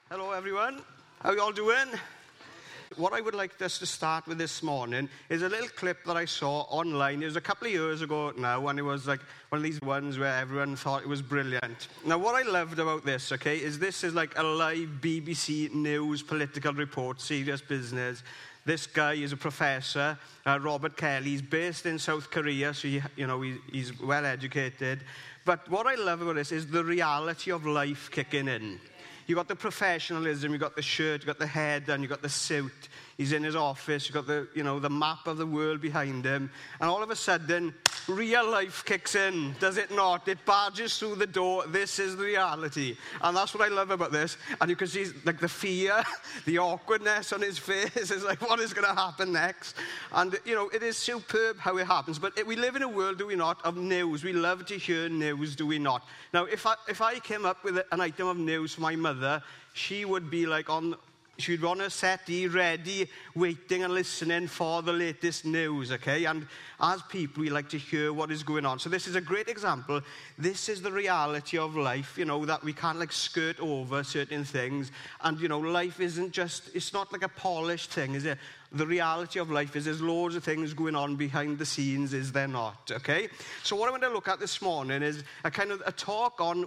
Hello everyone, how you all doing? What I would like us to start with this morning is a little clip that I saw online. It was a couple of years ago now, and it was like one of these ones where everyone thought it was brilliant. Now what I loved about this, is this is like a live BBC News political report, serious business. This guy is a professor, Robert Kelly. He's based in South Korea, so he's well educated. But what I love about this is the reality of life kicking in. You got the professionalism, you got the shirt, you got the head, and you got the suit. He's in his office, you got the map of the world behind him, and all of a sudden, real life kicks in, does it not? It barges through the door. This is the reality, and that's what I love about this. And you can see like the fear, the awkwardness on his face. It's like, what is going to happen next? And it is superb how it happens. But we live in a world, do we not, of news. We love to hear news, do we not? Now, if I came up with an item of news for my mother, she would be like she'd be on her settee, ready, waiting and listening for the latest news, And as people, we like to hear what is going on. So this is a great example. This is the reality of life, that we can't skirt over certain things. And, life isn't just, it's not like a polished thing, is it? The reality of life is there's loads of things going on behind the scenes, is there not, So what I'm going to look at this morning is a kind of a talk on,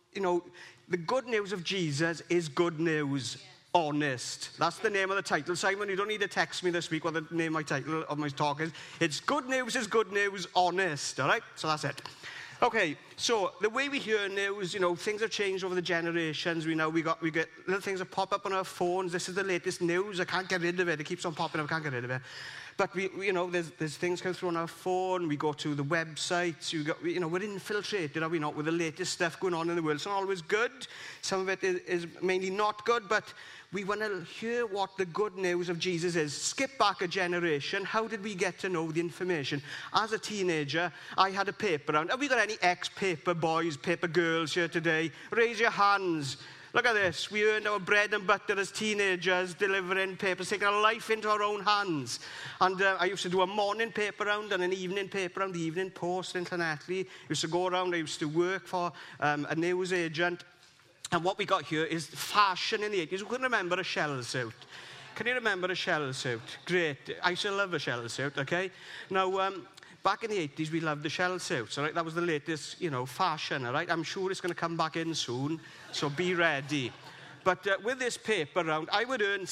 the good news of Jesus is good news. Honest. That's the name of the title. Simon, you don't need to text me this week what the name of my title of my talk is. It's good news, honest. All right? So that's it. Okay, so the way we hear news, things have changed over the generations. We get little things that pop up on our phones. This is the latest news. I can't get rid of it. It keeps on popping up. I can't get rid of it. But there's things come through on our phone. We go to the websites. We're infiltrated, are we not, with the latest stuff going on in the world. It's not always good. Some of it is mainly not good, but we want to hear what the good news of Jesus is. Skip back a generation. How did we get to know the information? As a teenager, I had a paper round. Have we got any ex-paper boys, paper girls here today? Raise your hands. Look at this. We earned our bread and butter as teenagers, delivering papers, taking our life into our own hands. And I used to do a morning paper round and an evening paper round, the Evening Post in Llanelli. I used to go around. I used to work for a news agent. And what we got here is fashion in the 80s. Who can remember a shell suit? Can you remember a shell suit? Great. I used to love a shell suit, Now, back in the 80s, we loved the shell suits, all right? That was the latest, fashion, all right? I'm sure it's going to come back in soon, so be ready. But with this paper round, I would earn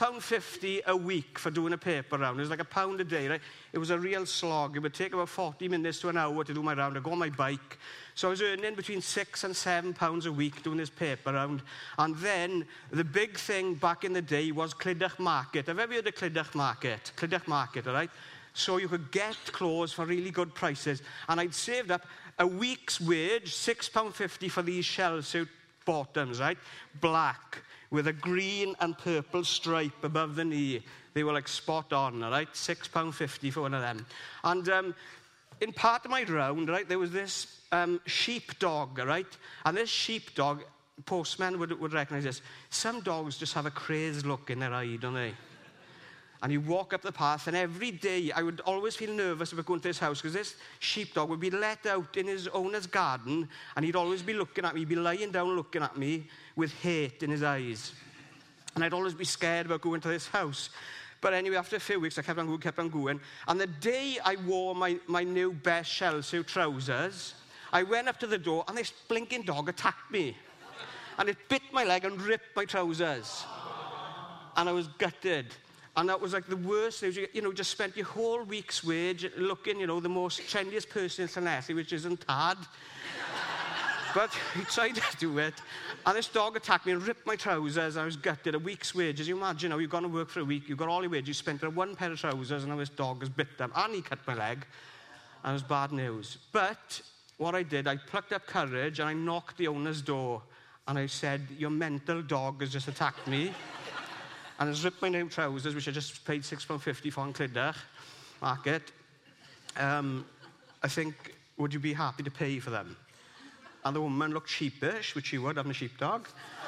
£6.50 a week for doing a paper round. It was like £1 a day, right? It was a real slog. It would take about 40 minutes to an hour to do my round. I'd go on my bike. So I was earning between £6 and £7 a week doing this paper round. And then the big thing back in the day was Clydach Market. Have you ever heard of Clydach Market? Clydach Market, all right? So you could get clothes for really good prices. And I'd saved up a week's wage, £6.50 for these shell suit bottoms, right? Black, with a green and purple stripe above the knee. They were like spot on, all right? £6.50 for one of them. And in part of my round, right, there was this sheepdog, right? And this sheepdog, postman would recognize this. Some dogs just have a crazed look in their eye, don't they? And you walk up the path, and every day I would always feel nervous about going to this house because this sheepdog would be let out in his owner's garden, and he'd always be looking at me, he'd be lying down looking at me with hate in his eyes. And I'd always be scared about going to this house. But anyway, after a few weeks, I kept on going. And the day I wore my new best shell suit trousers, I went up to the door, and this blinking dog attacked me. And it bit my leg and ripped my trousers. And I was gutted. And that was like the worst news. Just spent your whole week's wage looking, the most trendiest person in Llanelli, which isn't hard. But he tried to do it. And this dog attacked me and ripped my trousers. I was gutted. A week's wages. You imagine, you've gone to work for a week. You've got all your wages. You spent on one pair of trousers, and now this dog has bit them. And he cut my leg. And it was bad news. But what I did, I plucked up courage, and I knocked the owner's door. And I said, your mental dog has just attacked me. And has ripped my new trousers, which I just paid £6.50 for in Clydach Market. I think, would you be happy to pay for them? And the woman looked sheepish, which she would, having a sheepdog.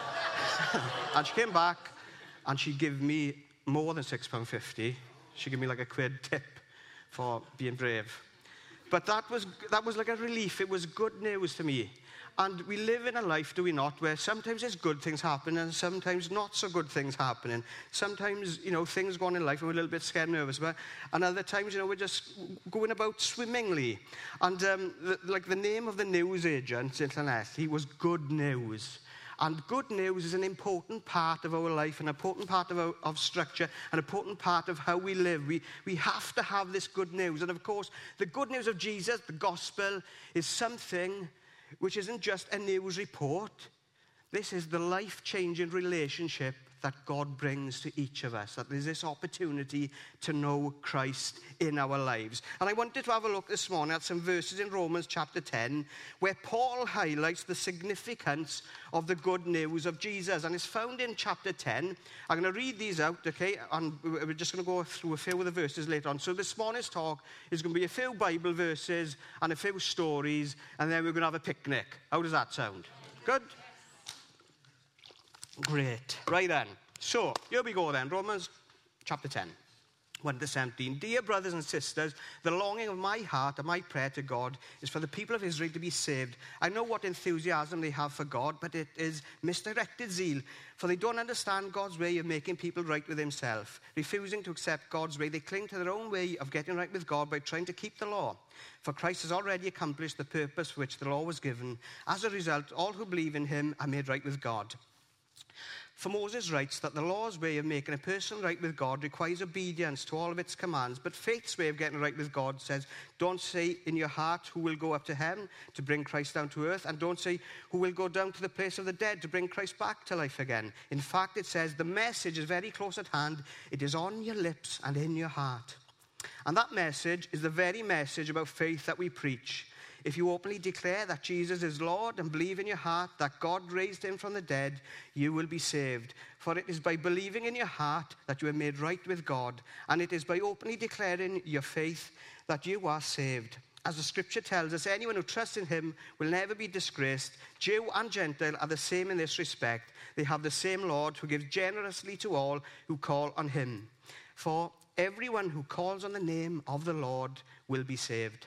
And she came back, and she gave me more than £6.50. She gave me like a £1 tip for being brave. But that was like a relief. It was good news to me. And we live in a life, do we not, where sometimes there's good things happening and sometimes not so good things happening. Sometimes, things go on in life and we're a little bit scared and nervous about. And other times, we're just going about swimmingly. And the name of the news agent in Llanelli, he was Good News. And good news is an important part of our life, an important part of structure, an important part of how we live. We have to have this good news. And of course, the good news of Jesus, the gospel, is something which isn't just a news report. This is the life-changing relationship that God brings to each of us, that there's this opportunity to know Christ in our lives. And I wanted to have a look this morning at some verses in Romans chapter 10, where Paul highlights the significance of the good news of Jesus. And it's found in chapter 10. I'm going to read these out, okay? And we're just going to go through a few of the verses later on. So this morning's talk is going to be a few Bible verses and a few stories, and then we're going to have a picnic. How does that sound? Good? Great. Right then. So, here we go then. Romans chapter 10, 1 to 17. Dear brothers and sisters, the longing of my heart and my prayer to God is for the people of Israel to be saved. I know what enthusiasm they have for God, but it is misdirected zeal. For they don't understand God's way of making people right with himself. Refusing to accept God's way, they cling to their own way of getting right with God by trying to keep the law. For Christ has already accomplished the purpose for which the law was given. As a result, all who believe in him are made right with God. For Moses writes that the law's way of making a person right with God requires obedience to all of its commands. But faith's way of getting right with God says, don't say in your heart who will go up to heaven to bring Christ down to earth. And don't say who will go down to the place of the dead to bring Christ back to life again. In fact, it says the message is very close at hand. It is on your lips and in your heart. And that message is the very message about faith that we preach. If you openly declare that Jesus is Lord and believe in your heart that God raised him from the dead, you will be saved. For it is by believing in your heart that you are made right with God, and it is by openly declaring your faith that you are saved. As the scripture tells us, anyone who trusts in him will never be disgraced. Jew and Gentile are the same in this respect. They have the same Lord who gives generously to all who call on him. For everyone who calls on the name of the Lord will be saved.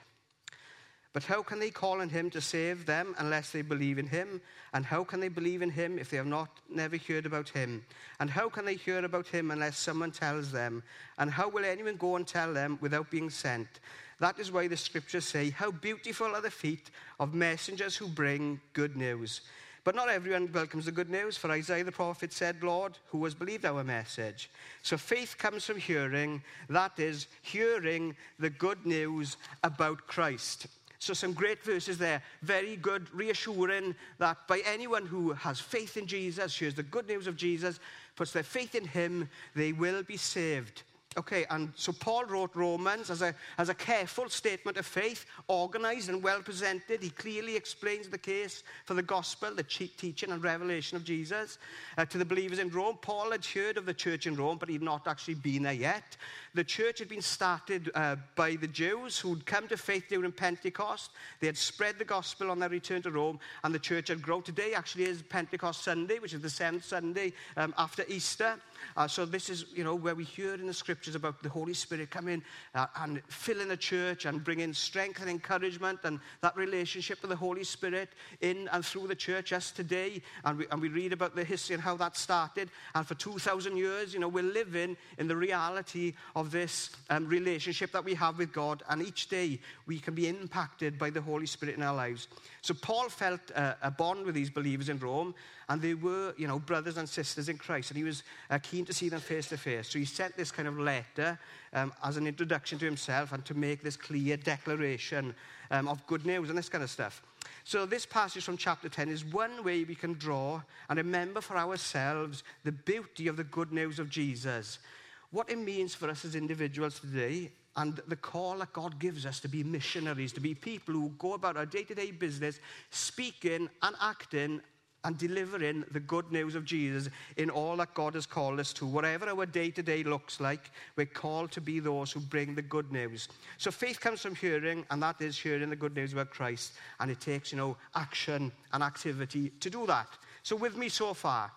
But how can they call on him to save them unless they believe in him? And how can they believe in him if they have never heard about him? And how can they hear about him unless someone tells them? And how will anyone go and tell them without being sent? That is why the scriptures say, how beautiful are the feet of messengers who bring good news. But not everyone welcomes the good news, for Isaiah the prophet said, Lord, who has believed our message? So faith comes from hearing, that is, hearing the good news about Christ. So some great verses there, very good, reassuring that by anyone who has faith in Jesus, hears the good news of Jesus, puts their faith in him, they will be saved. Okay, and so Paul wrote Romans as a careful statement of faith, organized and well presented. He clearly explains the case for the gospel, the teaching and revelation of Jesus to the believers in Rome. Paul had heard of the church in Rome, but he'd not actually been there yet. The church had been started by the Jews who'd come to faith during Pentecost. They had spread the gospel on their return to Rome, and the church had grown. Today actually is Pentecost Sunday, which is the 7th Sunday after Easter. So this is, where we hear in the scriptures about the Holy Spirit coming and filling the church and bringing strength and encouragement and that relationship with the Holy Spirit in and through the church us today. And we read about the history and how that started. And for 2,000 years, we're living in the reality of this relationship that we have with God. And each day we can be impacted by the Holy Spirit in our lives. So Paul felt a bond with these believers in Rome. And they were, brothers and sisters in Christ. And he was keen to see them face to face. So he sent this kind of letter as an introduction to himself and to make this clear declaration of good news and this kind of stuff. So this passage from chapter 10 is one way we can draw and remember for ourselves the beauty of the good news of Jesus. What it means for us as individuals today, and the call that God gives us to be missionaries, to be people who go about our day-to-day business, speaking and acting and delivering the good news of Jesus in all that God has called us to. Whatever our day-to-day looks like, we're called to be those who bring the good news. So faith comes from hearing, and that is hearing the good news about Christ. And it takes, action and activity to do that. So with me so far?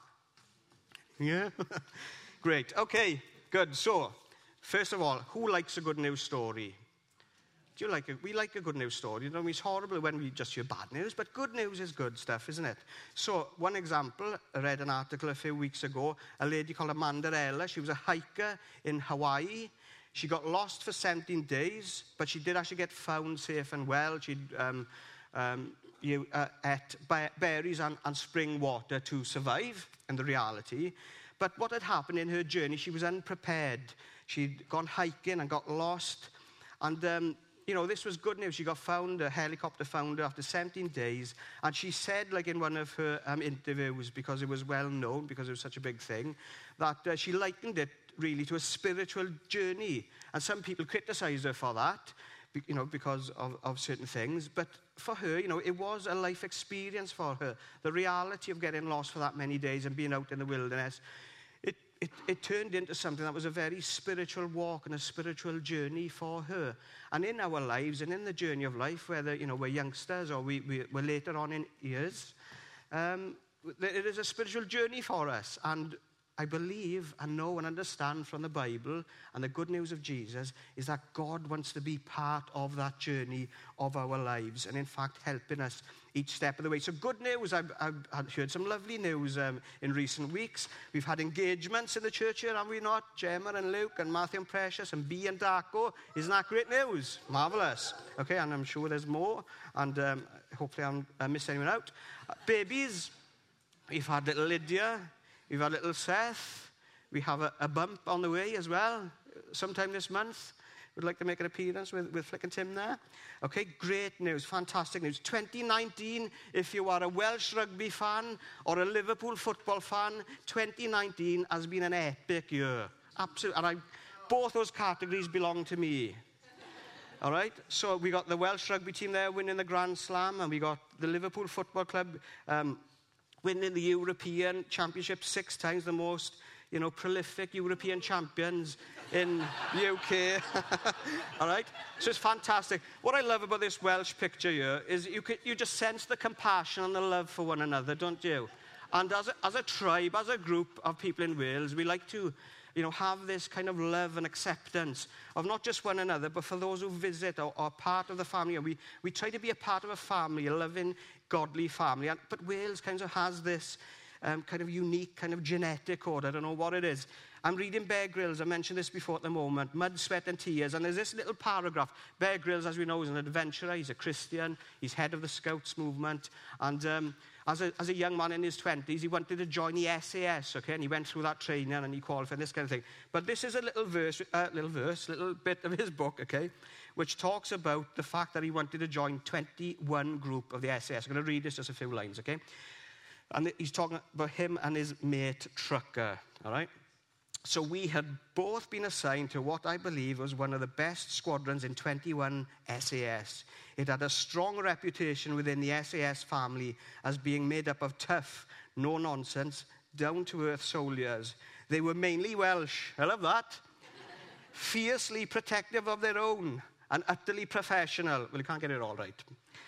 Yeah? Great. Okay, good. So, first of all, who likes a good news story? we like a good news story. You know, it's horrible when we just hear bad news, but good news is good stuff, isn't it? So, one example, I read an article a few weeks ago, a lady called Amanda Ella. She was a hiker in Hawaii. She got lost for 17 days, but she did actually get found safe and well. She'd ate berries and spring water to survive, in the reality. But what had happened in her journey, she was unprepared. She'd gone hiking and got lost. And, this was good news. She got found, a helicopter found her after 17 days. And she said, like in one of her interviews, because it was well known, because it was such a big thing, that she likened it really to a spiritual journey. And some people criticise her for that, because of certain things. But for her, it was a life experience for her. The reality of getting lost for that many days and being out in the wilderness, it turned into something that was a very spiritual walk and a spiritual journey for her. And in our lives and in the journey of life, whether, we're youngsters or we're later on in years, it is a spiritual journey for us. And I believe and know and understand from the Bible and the good news of Jesus is that God wants to be part of that journey of our lives and, in fact, helping us each step of the way. So good news, I've heard some lovely news in recent weeks. We've had engagements in the church here, have we not? Gemma and Luke and Matthew and Precious and Bea and Darko. Isn't that great news? Marvellous. Okay, and I'm sure there's more, and hopefully I haven't missed anyone out. Babies, we've had little Lydia. We've had little Seth. We have a bump on the way as well, sometime this month. We'd like to make an appearance with Flick and Tim there. Okay, great news, fantastic news. 2019, if you are a Welsh rugby fan or a Liverpool football fan, 2019 has been an epic year. Absolutely. And both those categories belong to me. All right, so we got the Welsh rugby team there winning the Grand Slam, and we got the Liverpool Football Club winning the European Championship 6 times, the most, prolific European champions in the UK. All right? So it's fantastic. What I love about this Welsh picture here is you just sense the compassion and the love for one another, don't you? And as a tribe, as a group of people in Wales, we like to, have this kind of love and acceptance of not just one another, but for those who visit or are part of the family. We try to be a part of a family, a loving, godly family. But Wales kind of has this kind of unique kind of genetic code. I don't know what it is. I'm reading Bear Grylls. I mentioned this before at the moment. Mud, Sweat and Tears. And there's this little paragraph. Bear Grylls, as we know, is an adventurer. He's a Christian. He's head of the Scouts movement. And as a young man in his 20s, he wanted to join the SAS, okay? And he went through that training and he qualified, this kind of thing. But this is a little bit of his book, okay, which talks about the fact that he wanted to join 21 group of the SAS. I'm going to read this, just a few lines, okay? And he's talking about him and his mate Trucker, all right? So we had both been assigned to what I believe was one of the best squadrons in 21 SAS. It had a strong reputation within the SAS family as being made up of tough, no-nonsense, down-to-earth soldiers. They were mainly Welsh. I love that. Fiercely protective of their own and utterly professional. Well, you can't get it all right.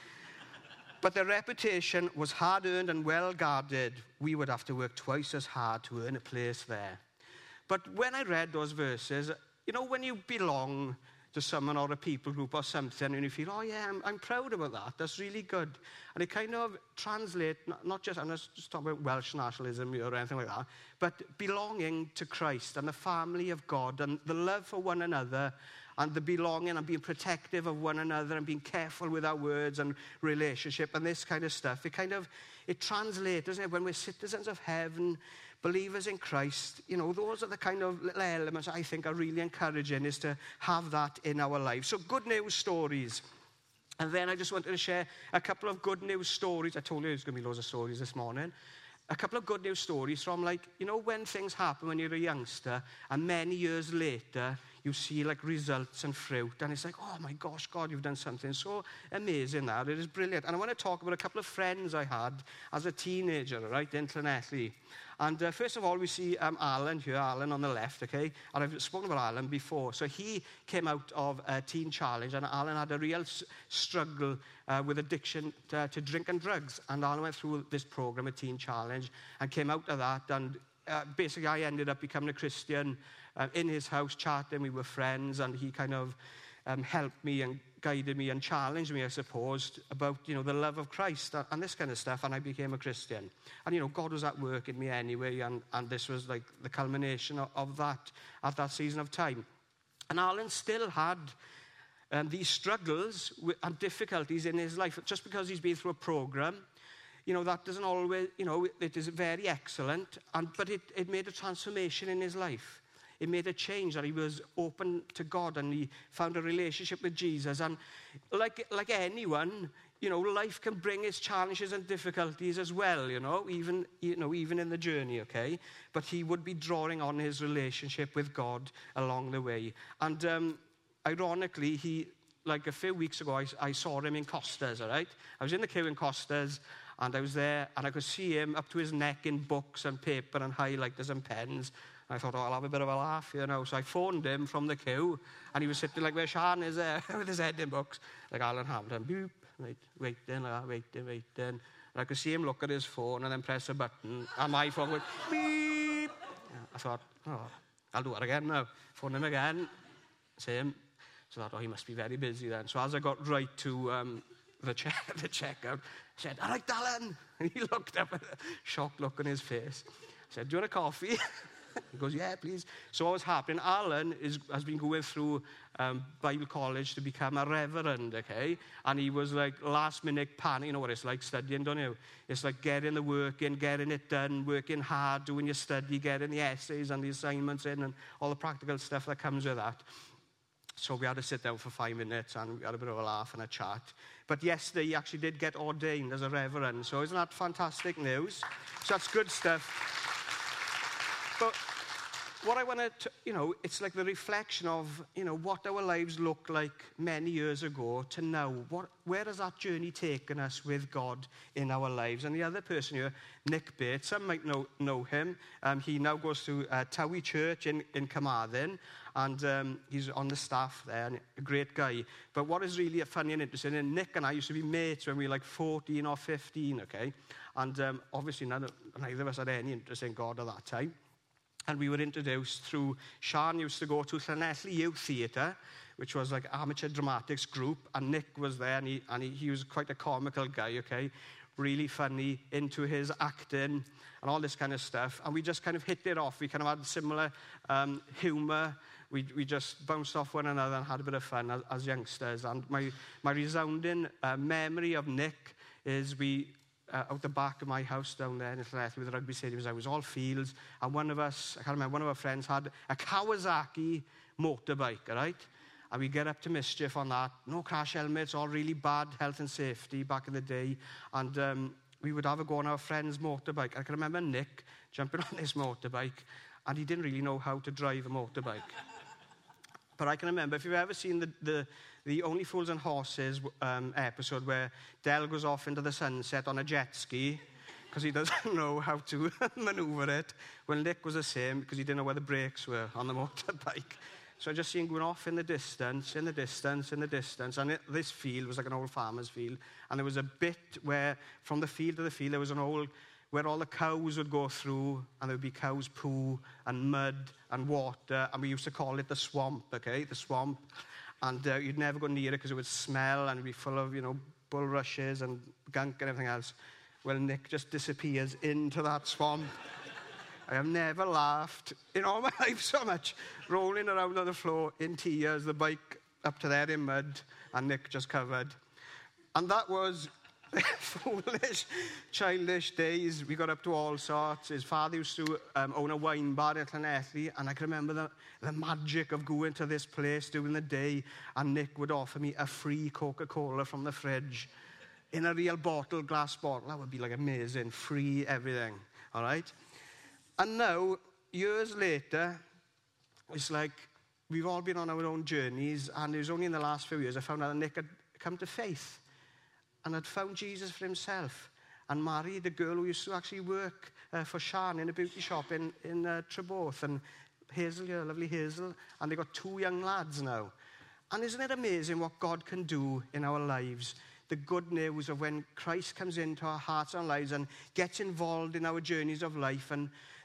But their reputation was hard-earned and well-guarded. We would have to work twice as hard to earn a place there. But when I read those verses, when you belong to someone or a people group or something, and you feel, oh yeah, I'm proud about that. That's really good. And it kind of translates, not just, I'm not just talking about Welsh nationalism or anything like that, but belonging to Christ and the family of God and the love for one another and the belonging and being protective of one another and being careful with our words and relationship and this kind of stuff. It translates, doesn't it? When we're citizens of heaven, believers in Christ, those are the kind of little elements I think are really encouraging, is to have that in our lives. So good news stories. And then I just wanted to share a couple of good news stories. I told you there's going to be loads of stories this morning. A couple of good news stories from, when things happen when you're a youngster and many years later you see results and fruit, and it's like, oh my gosh, God, you've done something so amazing there. It is brilliant. And I want to talk about a couple of friends I had as a teenager, right, in Llanelli. And first of all, we see Alan here, Alan on the left, okay? And I've spoken about Alan before. So he came out of a teen challenge, and Alan had a real struggle with addiction to drink and drugs. And Alan went through this program, a teen challenge, and came out of that. And basically, I ended up becoming a Christian in his house, chatting. We were friends, and he kind of helped me and guided me and challenged me, I suppose, about, the love of Christ and this kind of stuff, and I became a Christian. And, God was at work in me anyway, and this was like the culmination of that at that season of time. And Alan still had these struggles and difficulties in his life. Just because he's been through a program, that doesn't always, it is very excellent, but it made a transformation in his life. It made a change, that he was open to God and he found a relationship with Jesus. And like anyone, life can bring its challenges and difficulties as well, even in the journey, okay? But he would be drawing on his relationship with God along the way. And ironically, like a few weeks ago, I saw him in Costas, all right? I was in the queue in Costas, and I was there, and I could see him up to his neck in books and paper and highlighters and pens. I thought, I'll have a bit of a laugh, So I phoned him from the queue, and he was sitting like where Sean is there, with his head in books, like Alan Hamilton. Boop, waiting. And I could see him look at his phone and then press a button, and my phone went beep. I thought, I'll do it again now. Phone him again, same. So I thought, he must be very busy then. So as I got right to the checkout, I said, "All right, Alan." And he looked up with a shocked look on his face. I said, "Do you want a coffee?" He goes, "Yeah, please." So what was happening, Alan has been going through Bible college to become a reverend, okay? And he was like last minute panic. You know what it's like studying, don't you? It's like getting the work in, getting it done, working hard, doing your study, getting the essays and the assignments in and all the practical stuff that comes with that. So we had to sit down for 5 minutes and we had a bit of a laugh and a chat. But yesterday he actually did get ordained as a reverend. So isn't that fantastic news? So that's good stuff. But what I want to, it's like the reflection of, what our lives looked like many years ago to now. Where has that journey taken us with God in our lives? And the other person here, Nick Bates, some might know him. He now goes to Towie Church in Carmarthen, and he's on the staff there, and a great guy. But what is really funny and interesting, and Nick and I used to be mates when we were like 14 or 15, okay? And obviously neither of us had any interest in God at that time. And we were introduced through, Sean used to go to Llanelli Youth Theatre, which was like amateur dramatics group, and Nick was there, and he was quite a comical guy, okay? Really funny, into his acting and all this kind of stuff. And we just kind of hit it off. We kind of had similar humour. We just bounced off one another and had a bit of fun as youngsters. And my resounding memory of Nick is out the back of my house down there in Llanelli with the rugby stadiums, I was all fields, and one of us, I can't remember, one of our friends had a Kawasaki motorbike, all right? And we get up to mischief on that. No crash helmets, all really bad health and safety back in the day. And we would have a go on our friend's motorbike. I can remember Nick jumping on this motorbike, and he didn't really know how to drive a motorbike. But I can remember, if you've ever seen the Only Fools and Horses episode where Del goes off into the sunset on a jet ski because he doesn't know how to maneuver it. Well, Nick was the same because he didn't know where the brakes were on the motorbike. So I just seen him going off in the distance. And this field was like an old farmer's field. And there was a bit where, from the field to the field, there was an old, where all the cows would go through, and there would be cows' poo and mud and water. And we used to call it the swamp, okay? The swamp. And you'd never go near it because it would smell and it'd be full of, bulrushes and gunk and everything else. Well, Nick just disappears into that swamp. I have never laughed in all my life so much. Rolling around on the floor in tears, the bike up to there in mud, and Nick just covered. And that was foolish, childish days. We got up to all sorts. His father used to own a wine bar at Llanelli, and I can remember the magic of going to this place during the day, and Nick would offer me a free Coca-Cola from the fridge in a real bottle, glass bottle. That would be like amazing, free everything, all right? And now, years later, it's like we've all been on our own journeys, and it was only in the last few years I found out that Nick had come to faith and had found Jesus for himself and married a girl who used to actually work for Sean in a beauty shop in Treborth. And Hazel, yeah, lovely Hazel. And they got 2 young lads now. And isn't it amazing what God can do in our lives? The good news of when Christ comes into our hearts and lives and gets involved in our journeys of life, and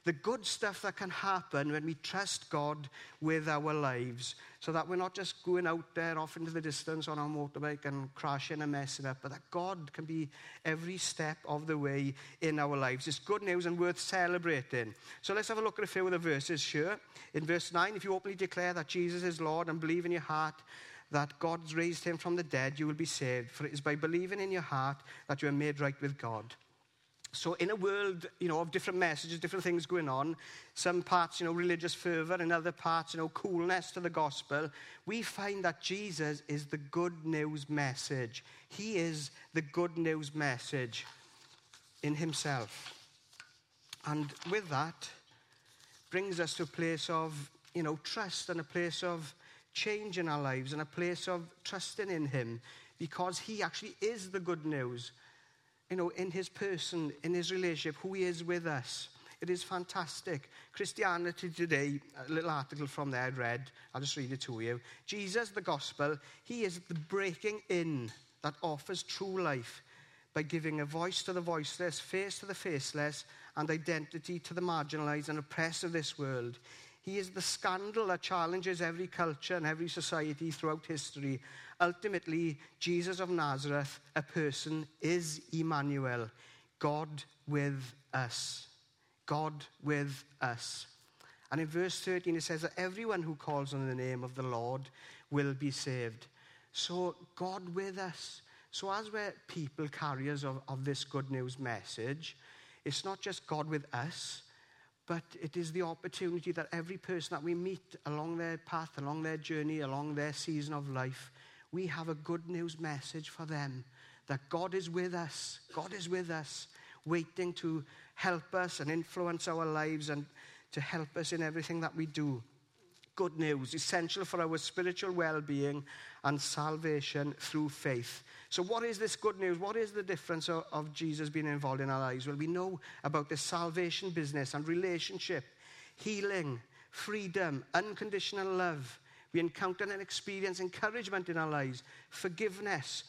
the good stuff that can happen when we trust God with our lives, so that we're not just going out there off into the distance on our motorbike and crashing and messing up, but that God can be every step of the way in our lives. It's good news and worth celebrating. So let's have a look at a few of the verses here. In verse 9, if you openly declare that Jesus is Lord and believe in your heart that God's raised him from the dead, you will be saved. For it is by believing in your heart that you are made right with God. So in a world, of different messages, different things going on, some parts, religious fervor, and other parts, coolness to the gospel, we find that Jesus is the good news message. He is the good news message in himself. And with that, brings us to a place of, trust, and a place of change in our lives, and a place of trusting in him, because he actually is the good news. In his person, in his relationship, who he is with us. It is fantastic. Christianity Today, a little article from there I read. I'll just read it to you. Jesus, the gospel, he is the breaking in that offers true life by giving a voice to the voiceless, face to the faceless, and identity to the marginalized and oppressed of this world. He is the scandal that challenges every culture and every society throughout history. Ultimately, Jesus of Nazareth, a person, is Emmanuel, God with us. God with us. And in verse 13 it says that everyone who calls on the name of the Lord will be saved. So God with us. So as we're people carriers of this good news message, it's not just God with us, but it is the opportunity that every person that we meet along their path, along their journey, along their season of life, we have a good news message for them, that God is with us. God is with us, waiting to help us and influence our lives and to help us in everything that we do. Good news, essential for our spiritual well-being and salvation through faith. So what is this good news? What is the difference of Jesus being involved in our lives? Well, we know about the salvation business and relationship, healing, freedom, unconditional love. We encounter and experience encouragement in our lives, forgiveness.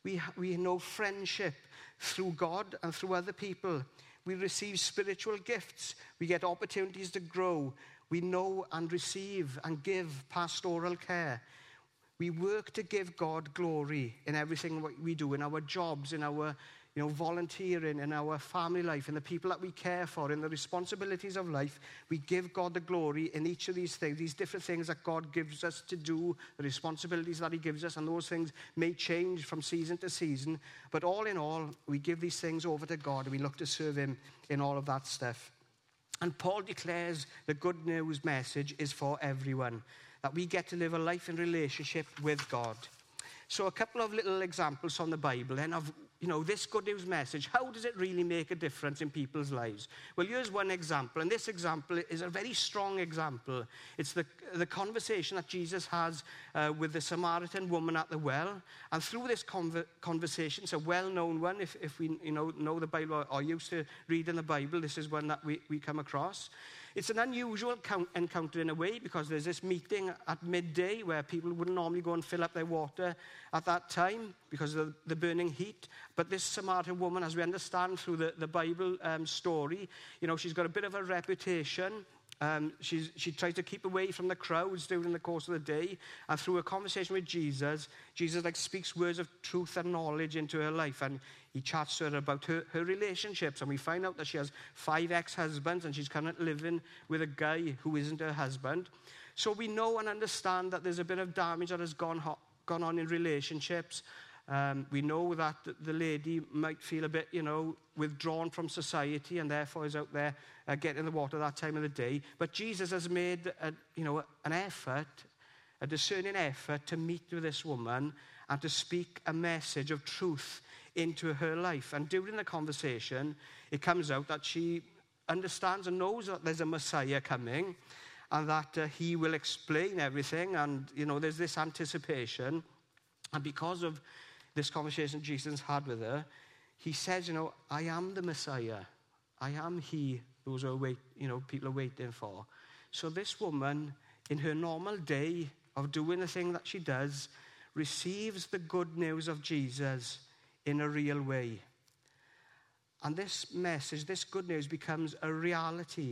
We know friendship through God and through other people. We receive spiritual gifts. We get opportunities to grow. We know and receive and give pastoral care. We work to give God glory in everything we do, in our jobs, in our volunteering, in our family life, in the people that we care for, in the responsibilities of life. We give God the glory in each of these things, these different things that God gives us to do, the responsibilities that he gives us, and those things may change from season to season. But all in all, we give these things over to God, and we look to serve him in all of that stuff. And Paul declares the good news message is for everyone, that we get to live a life in relationship with God. So a couple of little examples from the Bible then of, this good news message. How does it really make a difference in people's lives? Well, here's one example, and this example is a very strong example. It's the conversation that Jesus has with the Samaritan woman at the well. And through this conversation, it's a well-known one. If we know the Bible or are used to reading the Bible, this is one that we come across. It's an unusual encounter in a way, because there's this meeting at midday where people wouldn't normally go and fill up their water at that time because of the burning heat. But this Samaritan woman, as we understand through the Bible story, she's got a bit of a reputation. She tries to keep away from the crowds during the course of the day. And through a conversation with Jesus speaks words of truth and knowledge into her life. And he chats to her about her relationships. And we find out that she has 5 ex-husbands, and she's currently living with a guy who isn't her husband. So we know and understand that there's a bit of damage that has gone on in relationships. We know that the lady might feel a bit, withdrawn from society, and therefore is out there getting the water that time of the day. But Jesus has made, an effort, a discerning effort to meet with this woman and to speak a message of truth into her life. And during the conversation, it comes out that she understands and knows that there's a Messiah coming, and that he will explain everything. And, there's this anticipation. And because of this conversation Jesus had with her, he says, I am the Messiah. I am he those people are waiting for. So this woman, in her normal day of doing the thing that she does, receives the good news of Jesus in a real way. And this message, this good news, becomes a reality.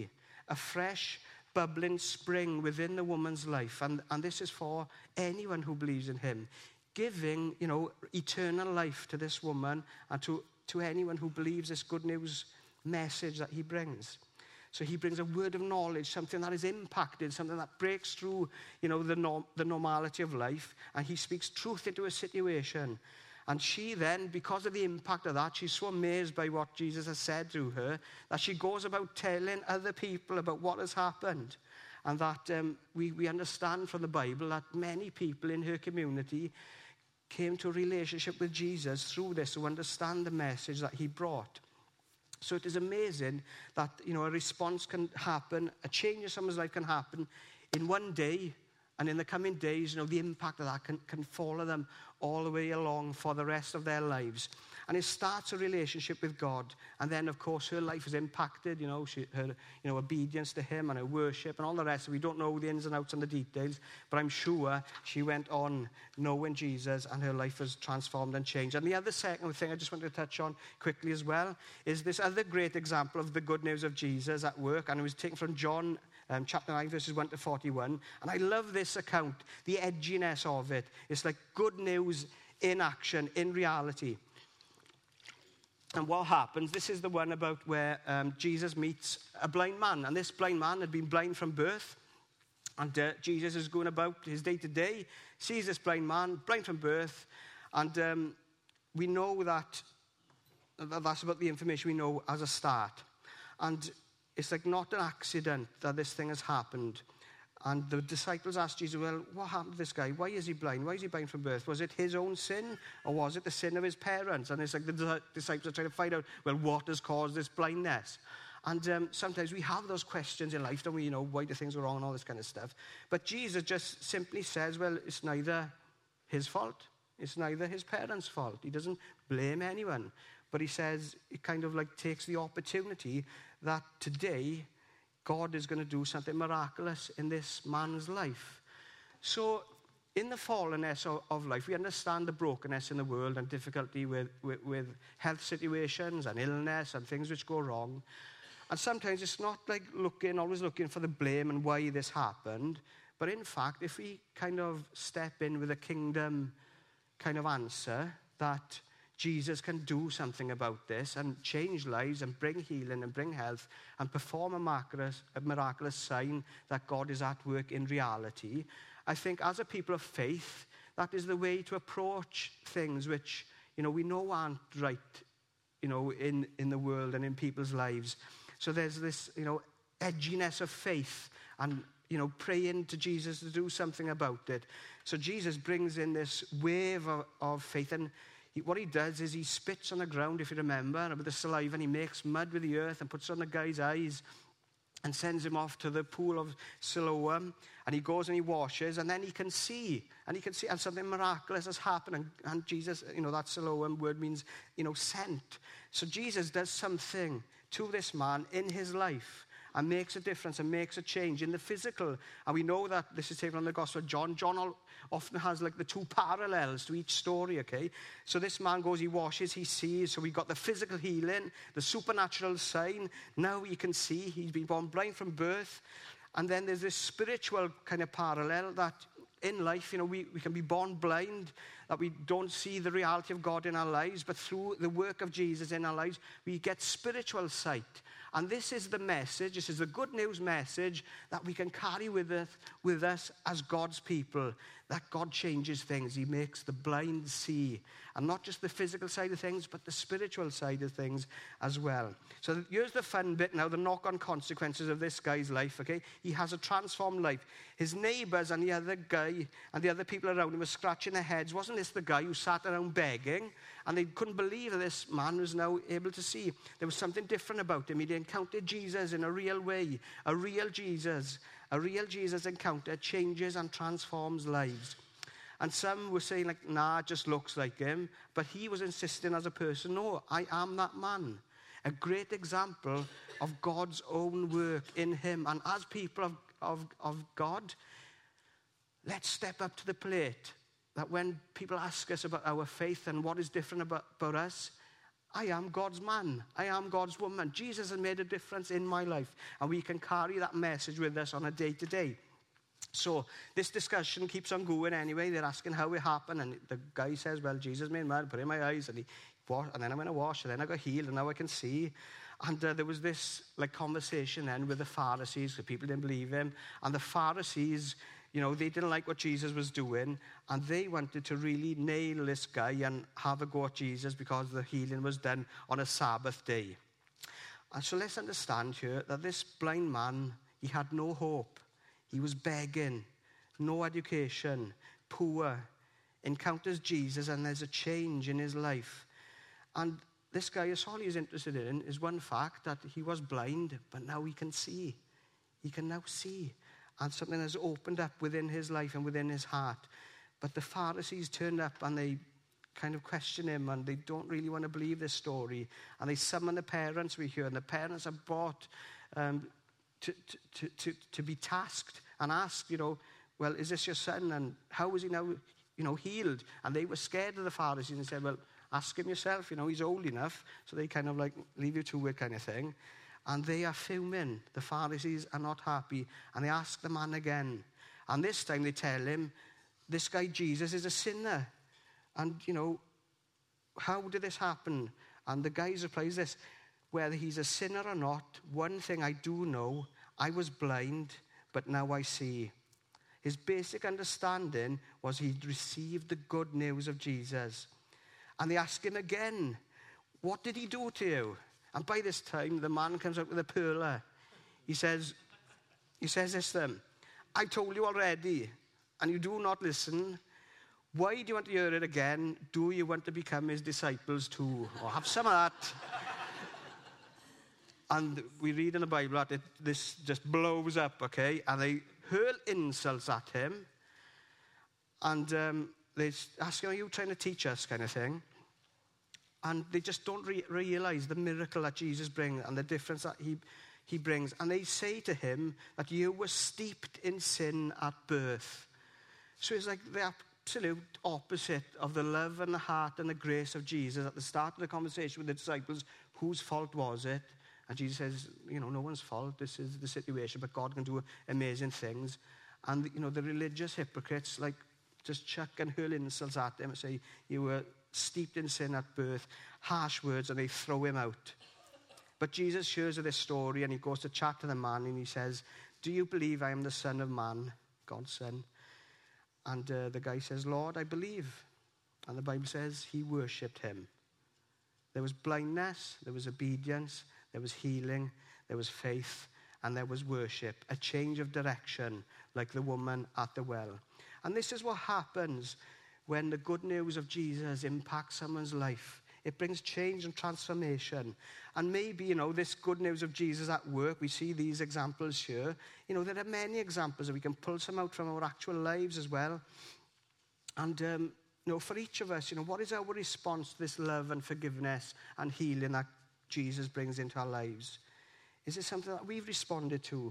a fresh, bubbling spring within the woman's life. And this is for anyone who believes in him. Giving, eternal life to this woman and to anyone who believes this good news message that he brings. So he brings a word of knowledge, something that is impacted, something that breaks through, the normality of life. And he speaks truth into a situation. And she then, because of the impact of that, she's so amazed by what Jesus has said through her, that she goes about telling other people about what has happened. And that we understand from the Bible that many people in her community came to a relationship with Jesus through this, to understand the message that he brought. So it is amazing that, a response can happen, a change in someone's life can happen in one day, and in the coming days, the impact of that can follow them all the way along for the rest of their lives. And it starts a relationship with God. And then, of course, her life is impacted, her obedience to him and her worship and all the rest. We don't know the ins and outs and the details, but I'm sure she went on knowing Jesus and her life was transformed and changed. And the other second thing I just wanted to touch on quickly as well is this other great example of the good news of Jesus at work. And it was taken from John chapter 9, verses 1 to 41. And I love this account, the edginess of it. It's like good news in action, in reality. And what happens, this is the one about where Jesus meets a blind man. And this blind man had been blind from birth. And Jesus is going about his day-to-day, sees this blind man, blind from birth. And we know that's about the information we know as a start. And it's like not an accident that this thing has happened. And the disciples asked Jesus, well, what happened to this guy? Why is he blind? Why is he blind from birth? Was it his own sin, or was it the sin of his parents? And it's like the disciples are trying to find out, well, what has caused this blindness? And sometimes we have those questions in life, don't we? Why do things go wrong and all this kind of stuff. But Jesus just simply says, well, it's neither his fault. It's neither his parents' fault. He doesn't blame anyone. But he says, it kind of like takes the opportunity that today God is going to do something miraculous in this man's life. So in the fallenness of life, we understand the brokenness in the world and difficulty with health situations and illness and things which go wrong. And sometimes it's not like always looking for the blame and why this happened. But in fact, if we kind of step in with a kingdom kind of answer that Jesus can do something about this and change lives and bring healing and bring health and perform a miraculous sign that God is at work in reality. I think as a people of faith, that is the way to approach things which, we know aren't right, in the world and in people's lives. So there's this, edginess of faith and, praying to Jesus to do something about it. So Jesus brings in this wave of faith, and what he does is he spits on the ground, if you remember, with the saliva, and he makes mud with the earth and puts it on the guy's eyes and sends him off to the pool of Siloam. And he goes and he washes, and then he can see, and something miraculous has happened. And Jesus, that Siloam word means, sent. So Jesus does something to this man in his life and makes a difference and makes a change in the physical. And we know that this is taken from the Gospel of John. John often has like the two parallels to each story, okay? So this man goes, he washes, he sees. So we got the physical healing, the supernatural sign. Now he can see. He's been born blind from birth. And then there's this spiritual kind of parallel that in life, we can be born blind, that we don't see the reality of God in our lives. But through the work of Jesus in our lives, we get spiritual sight. And this is the message, this is the good news message that we can carry with us as God's people, that God changes things. He makes the blind see. And not just the physical side of things, but the spiritual side of things as well. So here's the fun bit now, the knock-on consequences of this guy's life, okay? He has a transformed life. His neighbors and the other guy and the other people around him were scratching their heads. Wasn't this the guy who sat around begging? And they couldn't believe that this man was now able to see. There was something different about him. He'd encountered Jesus in a real way. A real Jesus encounter changes and transforms lives. And some were saying, like, nah, it just looks like him. But he was insisting as a person, no, I am that man. A great example of God's own work in him. And as people of God, let's step up to the plate. That when people ask us about our faith and what is different about us, I am God's man. I am God's woman. Jesus has made a difference in my life. And we can carry that message with us on a day-to-day. So this discussion keeps on going anyway. They're asking how it happened. And the guy says, well, Jesus made mad, put in my eyes. And then I went to wash. And then I got healed. And now I can see. And there was this conversation then with the Pharisees, because people didn't believe him. And the Pharisees, they didn't like what Jesus was doing. And they wanted to really nail this guy and have a go at Jesus because the healing was done on a Sabbath day. And so let's understand here that this blind man, he had no hope. He was begging, no education, poor, encounters Jesus, and there's a change in his life. And this guy, all he's interested in is one fact, that he was blind, but now he can see. He can now see. And something has opened up within his life and within his heart. But the Pharisees turned up and they kind of question him, and they don't really want to believe this story. And they summon the parents, we hear, and the parents are brought to be tasked and asked, well, is this your son? And how is he now, healed? And they were scared of the Pharisees and said, well, ask him yourself, he's old enough. So they kind of leave you to it kind of thing. And they are fuming. The Pharisees are not happy. And they ask the man again. And this time they tell him, this guy Jesus is a sinner. And, how did this happen? And the guy replies this, whether he's a sinner or not, one thing I do know, I was blind, but now I see. His basic understanding was he'd received the good news of Jesus. And they ask him again, what did he do to you? And by this time, the man comes out with a pearler. He says this to them, I told you already, and you do not listen. Why do you want to hear it again? Do you want to become his disciples too? Or have some of that. And we read in the Bible that this just blows up, okay? And they hurl insults at him. And they ask him, are you trying to teach us, kind of thing? And they just don't realize the miracle that Jesus brings and the difference that he brings. And they say to him that you were steeped in sin at birth. So it's like the absolute opposite of the love and the heart and the grace of Jesus at the start of the conversation with the disciples. Whose fault was it? And Jesus says, no one's fault. This is the situation, but God can do amazing things. And, the religious hypocrites, just chuck and hurl insults at him and say, you were steeped in sin at birth, harsh words, and they throw him out. But Jesus hears of this story, and he goes to chat to the man, and he says, do you believe I am the Son of Man, God's Son? And the guy says, Lord, I believe. And the Bible says he worshipped him. There was blindness, there was obedience, there was healing, there was faith, and there was worship, a change of direction, like the woman at the well. And this is what happens when the good news of Jesus impacts someone's life. It brings change and transformation. And maybe, this good news of Jesus at work, we see these examples here. There are many examples, and we can pull some out from our actual lives as well. And, for each of us, what is our response to this love and forgiveness and healing that Jesus brings into our lives? Is it something that we've responded to?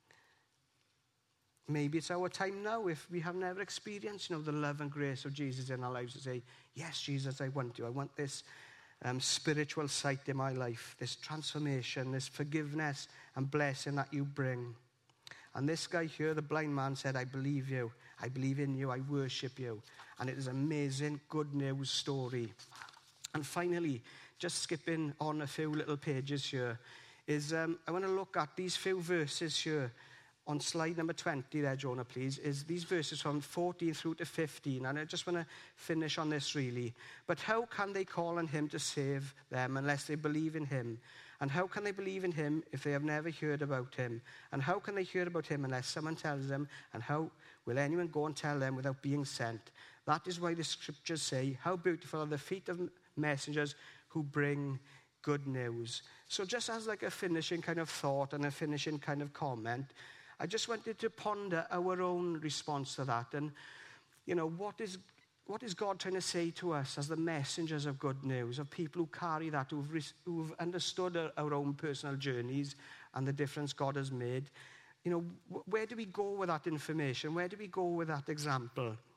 Maybe it's our time now, if we have never experienced, the love and grace of Jesus in our lives, to say, yes, Jesus, I want you. I want this spiritual sight in my life, this transformation, this forgiveness and blessing that you bring. And this guy here, the blind man, said, I believe you. I believe in you. I worship you. And it is an amazing good news story. And finally, just skipping on a few little pages here, is I want to look at these few verses here. On slide number 20 there, Jonah, please, is these verses from 14 through to 15. And I just want to finish on this, really. But how can they call on him to save them unless they believe in him? And how can they believe in him if they have never heard about him? And how can they hear about him unless someone tells them? And how will anyone go and tell them without being sent? That is why the scriptures say, how beautiful are the feet of messengers who bring good news. So just as a finishing kind of thought and a finishing kind of comment, I just wanted to ponder our own response to that. And, what is God trying to say to us as the messengers of good news, of people who carry that, who've understood our own personal journeys and the difference God has made? Where do we go with that information? Where do we go with that example?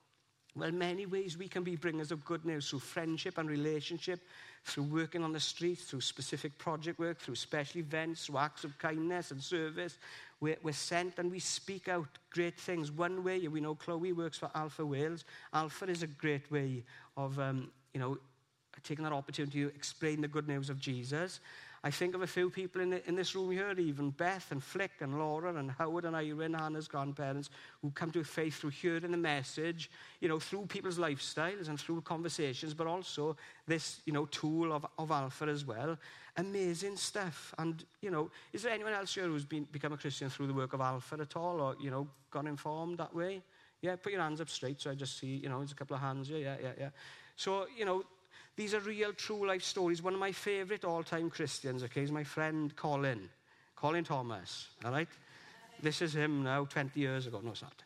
Well, many ways we can be bringers of good news through friendship and relationship, through working on the streets, through specific project work, through special events, through acts of kindness and service. We're sent and we speak out great things. One way, we know Chloe works for Alpha Wales. Alpha is a great way of, taking that opportunity to explain the good news of Jesus. I think of a few people in this room here, even Beth and Flick and Laura and Howard and Irene, Hannah's grandparents, who come to faith through hearing the message, through people's lifestyles and through conversations, but also this, tool of Alpha as well. Amazing stuff. And, is there anyone else here who's become a Christian through the work of Alpha at all, or, got informed that way? Yeah, put your hands up straight so I just see, there's a couple of hands here. Yeah. So, these are real, true life stories. One of my favorite all-time Christians, is my friend Colin Thomas, all right? This is him now, 20 years ago. No, it's not.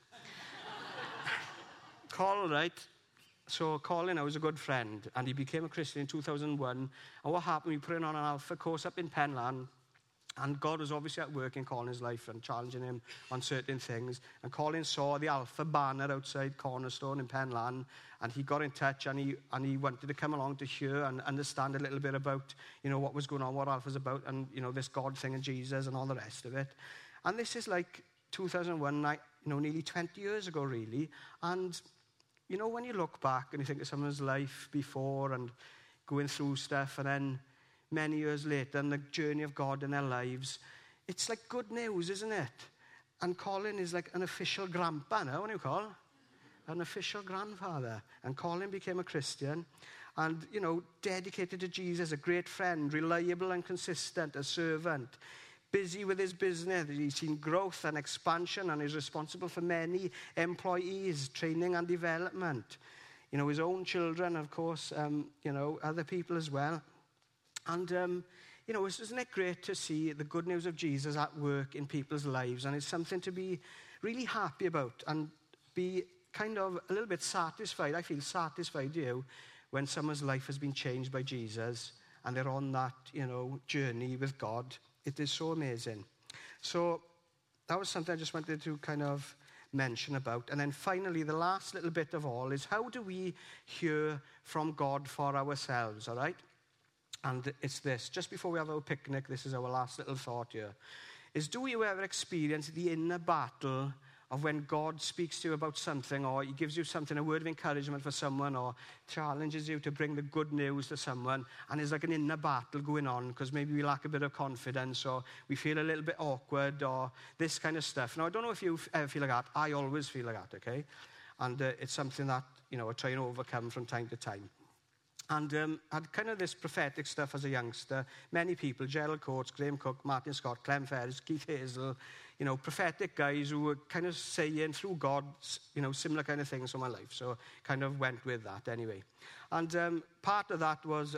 Colin, right? So Colin, I was a good friend, and he became a Christian in 2001. And what happened, we put him on an Alpha course up in Penlan, and God was obviously at work in Colin's life and challenging him on certain things. And Colin saw the Alpha banner outside Cornerstone in Penlan, and he got in touch, and he wanted to come along to hear and understand a little bit about, what was going on, what Alpha's about, and, this God thing and Jesus and all the rest of it. And this is like 2001, nearly 20 years ago, really. And, when you look back and you think of someone's life before and going through stuff, and then many years later, and the journey of God in their lives, it's like good news, isn't it? And Colin is like an official grandpa now, what do you call? An official grandfather. And Colin became a Christian and, dedicated to Jesus, a great friend, reliable and consistent, a servant, busy with his business. He's seen growth and expansion and is responsible for many employees, training and development. His own children, of course, other people as well. And, isn't it great to see the good news of Jesus at work in people's lives? And it's something to be really happy about and be kind of a little bit satisfied. I feel satisfied, when someone's life has been changed by Jesus and they're on that, journey with God. It is so amazing. So that was something I just wanted to kind of mention about. And then finally, the last little bit of all is, how do we hear from God for ourselves, all right? And it's this, just before we have our picnic, this is our last little thought here, is, do you ever experience the inner battle of when God speaks to you about something, or he gives you something, a word of encouragement for someone, or challenges you to bring the good news to someone, and there's like an inner battle going on because maybe we lack a bit of confidence, or we feel a little bit awkward, or this kind of stuff. Now, I don't know if you ever feel like that. I always feel like that, okay? And it's something that, I try and overcome from time to time. And I had kind of this prophetic stuff as a youngster. Many people, Gerald Coates, Graham Cook, Martin Scott, Clem Ferris, Keith Hazel, prophetic guys who were kind of saying through God, similar kind of things for my life. So kind of went with that anyway. And part of that was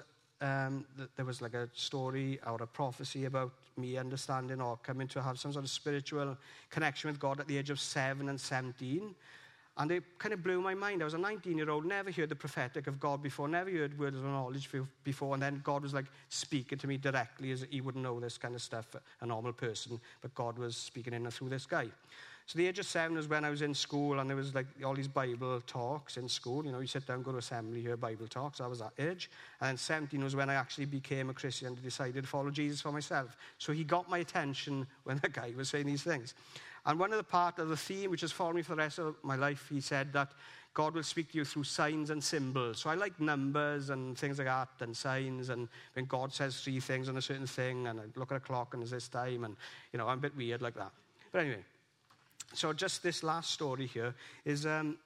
there was like a story or a prophecy about me understanding or coming to have some sort of spiritual connection with God at the age of 7 and 17. And it kind of blew my mind. I was a 19-year-old, never heard the prophetic of God before, never heard words of knowledge before, and then God was like speaking to me directly, as he wouldn't know this kind of stuff, a normal person, but God was speaking in and through this guy. So the age of 7 was when I was in school, and there was like all these Bible talks in school. You sit down, go to assembly, hear Bible talks. I was that age. And then 17 was when I actually became a Christian and decided to follow Jesus for myself. So he got my attention when the guy was saying these things. And one of the part of the theme, which has followed me for the rest of my life, he said that God will speak to you through signs and symbols. So I like numbers and things like that, and signs, and when God says 3 things on a certain thing, and I look at a clock and it's this time, and, I'm a bit weird like that. But anyway, so just this last story here is,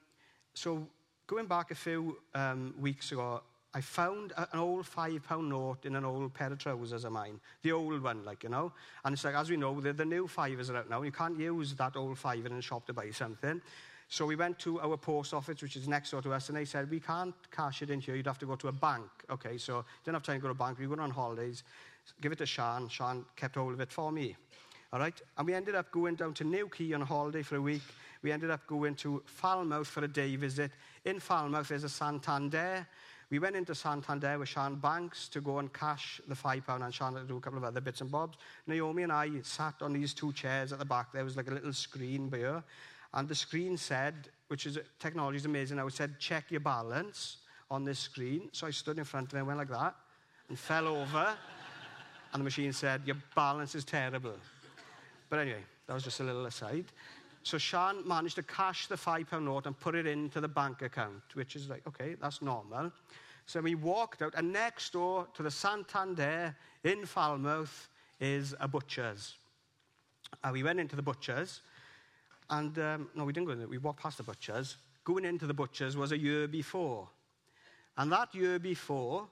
so going back a few weeks ago, I found an old £5 note in an old pair of trousers of mine. The old one, And it's like, as we know, the new fivers are out now. You can't use that old fiver in a shop to buy something. So we went to our post office, which is next door to us, and they said, we can't cash it in here. You'd have to go to a bank. Okay, so didn't have time to go to a bank. We were going on holidays. Give it to Sean. Sean kept hold of it for me. All right? And we ended up going down to Newquay on a holiday for a week. We ended up going to Falmouth for a day visit. In Falmouth, there's a Santander. We went into Santander with Sean Banks to go and cash the £5, and Sean had to do a couple of other bits and bobs. Naomi and I sat on these 2 chairs at the back. There was like a little screen by here. And the screen said, which is, technology is amazing now, it said, check your balance on this screen. So I stood in front of it, went like that, and fell over. And the machine said, your balance is terrible. But anyway, that was just a little aside. So Sian managed to cash the £5 note and put it into the bank account, which is like, okay, that's normal. So we walked out, and next door to the Santander in Falmouth is a butcher's. We went into the butcher's, and no, we didn't go in there. We walked past the butcher's. Going into the butcher's was a year before. And that year before,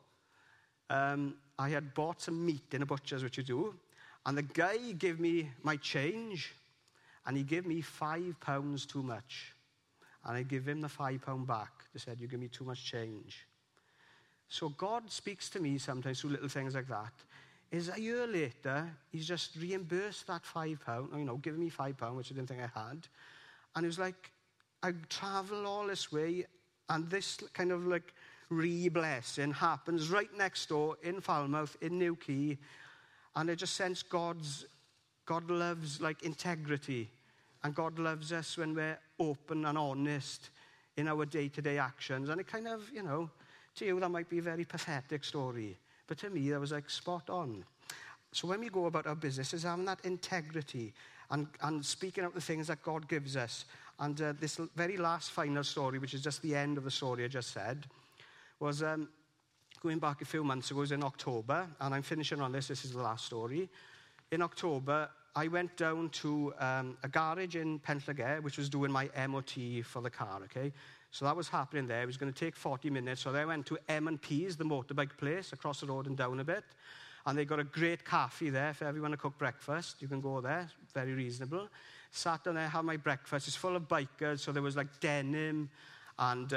I had bought some meat in a butcher's, which you do, and the guy gave me my change, and he gave me £5 too much. And I gave him the £5 back. He said, you give me too much change. So God speaks to me sometimes through little things like that. Is a year later, he's just reimbursed that £5, giving me £5, which I didn't think I had. And it was like, I travel all this way, and this kind of like re-blessing happens right next door in Falmouth, in Newquay. And I just sense God loves like integrity. And God loves us when we're open and honest in our day-to-day actions. And it kind of, to you, that might be a very pathetic story. But to me, that was like spot on. So when we go about our business, is having that integrity and speaking out the things that God gives us. And this very last final story, which is just the end of the story I just said, was going back a few months ago. It was in October, and I'm finishing on this. This is the last story. In October, I went down to a garage in Pentlegare, which was doing my MOT for the car, okay? So that was happening there. It was going to take 40 minutes. So then I went to M&P's, the motorbike place, across the road and down a bit. And they got a great cafe there for everyone to cook breakfast. You can go there, very reasonable. Sat down there, had my breakfast. It's full of bikers, so there was like denim and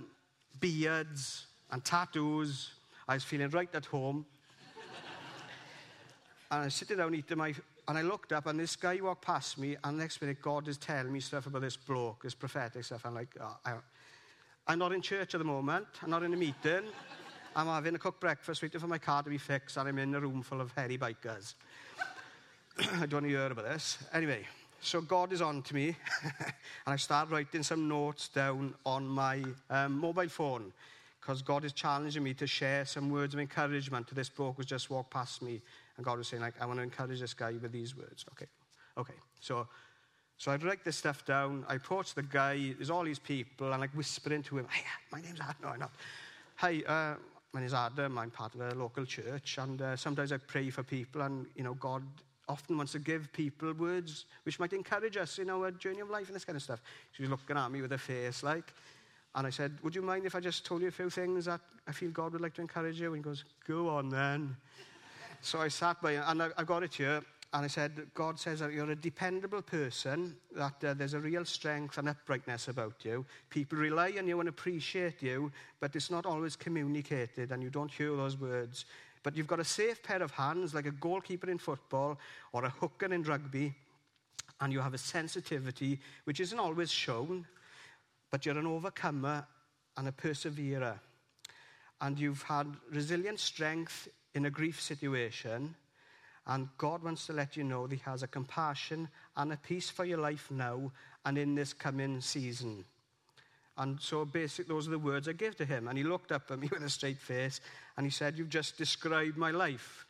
beards and tattoos. I was feeling right at home. And I was sitting down eating and I looked up, and this guy walked past me, and next minute God is telling me stuff about this bloke, this prophetic stuff. I'm like, I'm not in church at the moment. I'm not in a meeting. I'm having a cooked breakfast, waiting for my car to be fixed, and I'm in a room full of hairy bikers. I don't want to hear about this. Anyway, so God is on to me, and I start writing some notes down on my mobile phone, because God is challenging me to share some words of encouragement to this bloke who's just walked past me. And God was saying, like, I want to encourage this guy with these words. Okay. So I'd write this stuff down. I approach the guy. There's all these people. And, like, whispering to him, hey, my name's Adam. No, I'm not. Hi, my name's Adam. I'm part of a local church. And sometimes I pray for people. And, God often wants to give people words which might encourage us in our journey of life and this kind of stuff. She was looking at me with a face, like. And I said, would you mind if I just told you a few things that I feel God would like to encourage you? And he goes, go on then. So I sat by, and I got it here, and I said, God says that you're a dependable person, that there's a real strength and uprightness about you. People rely on you and appreciate you, but it's not always communicated, and you don't hear those words. But you've got a safe pair of hands, like a goalkeeper in football or a hooker in rugby, and you have a sensitivity which isn't always shown, but you're an overcomer and a perseverer. And you've had resilient strength in a grief situation, and God wants to let you know that he has a compassion and a peace for your life now and in this coming season. And so basically those are the words I gave to him. And he looked up at me with a straight face, and he said, you've just described my life.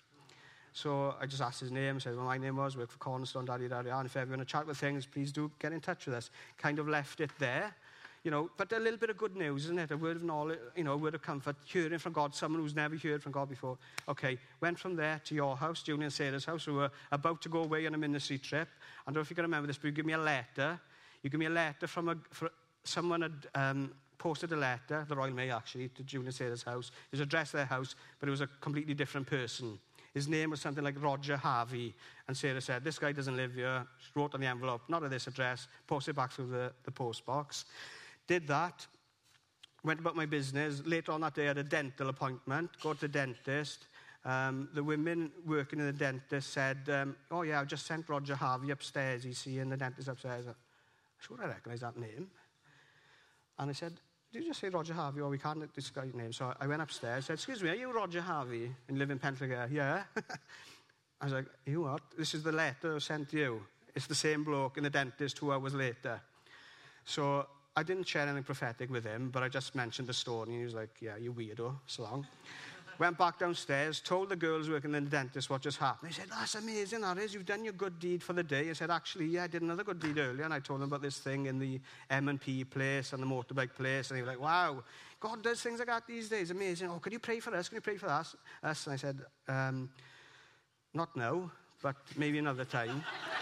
So I just asked his name, said what my name was, worked for Cornerstone, and if ever you want to chat with things, please do get in touch with us. Kind of left it there. But a little bit of good news, isn't it? A word of knowledge, a word of comfort, hearing from God, someone who's never heard from God before. Okay, went from there to your house, Julie and Sarah's house, who were about to go away on a ministry trip. I don't know if you can remember this, but you give me a letter. You give me a letter from someone had posted a letter, the Royal Mail actually, to Julie and Sarah's house. It was addressed to their house, but it was a completely different person. His name was something like Roger Harvey. And Sarah said, this guy doesn't live here. She wrote on the envelope, not at this address, posted back through the post box. Did that, went about my business. Later on that day, I had a dental appointment, go to the dentist. The women working in the dentist said, oh yeah, I've just sent Roger Harvey upstairs, he's seeing the dentist upstairs. I'm sure I recognise that name. And I said, did you just say Roger Harvey? Oh, we can't discuss your name. So I went upstairs, said, excuse me, are you Roger Harvey and live in Pentlegare? Yeah. I was like, you what? This is the letter I sent to you. It's the same bloke in the dentist 2 hours later. So I didn't share anything prophetic with him, but I just mentioned the story, and he was like, yeah, you weirdo, so long. Went back downstairs, told the girls working in the dentist what just happened. He said, that's amazing, that is. You've done your good deed for the day. I said, actually, yeah, I did another good deed earlier. And I told him about this thing in the M&P place and the motorbike place. And he was like, wow, God does things like that these days. Amazing. Oh, can you pray for us? Can you pray for us? And I said, not now, but maybe another time.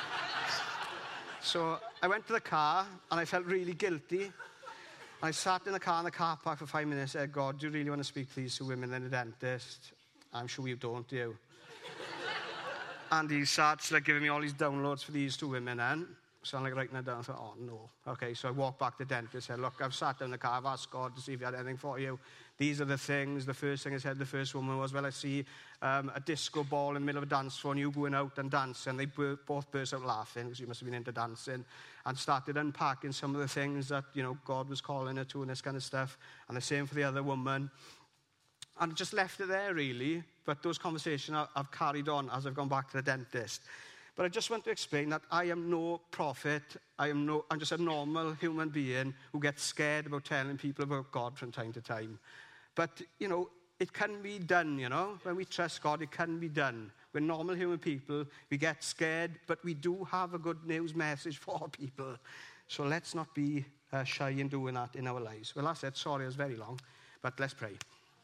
So I went to the car, and I felt really guilty. I sat in the car park for 5 minutes and said, God, do you really want to speak to these two women in the dentist? I'm sure you don't, do you? And he starts giving me all these downloads for these two women then. So I'm writing it down. I thought, oh, no. Okay, so I walked back to the dentist and said, look, I've sat in the car. I've asked God to see if he had anything for you. These are the things. The first thing I said, the first woman was, well, I see a disco ball in the middle of a dance floor and you going out and dancing. And they both burst out laughing because you must have been into dancing and started unpacking some of the things that, God was calling her to and this kind of stuff. And the same for the other woman. And I just left it there, really. But those conversations I've carried on as I've gone back to the dentist. But I just want to explain that I am no prophet. I'm just a normal human being who gets scared about telling people about God from time to time. But, it can be done, When we trust God, it can be done. We're normal human people. We get scared, but we do have a good news message for people. So let's not be shy in doing that in our lives. Well, that's it. Sorry, it was very long. But let's pray.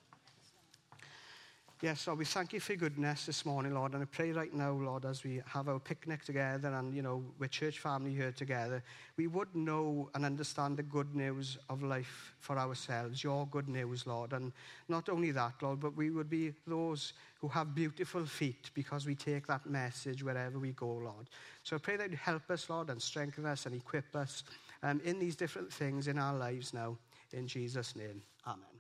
Yes, Lord, we thank you for your goodness this morning, Lord. And I pray right now, Lord, as we have our picnic together and, we're church family here together, we would know and understand the good news of life for ourselves, your good news, Lord. And not only that, Lord, but we would be those who have beautiful feet because we take that message wherever we go, Lord. So I pray that you help us, Lord, and strengthen us and equip us in these different things in our lives now. In Jesus' name, amen.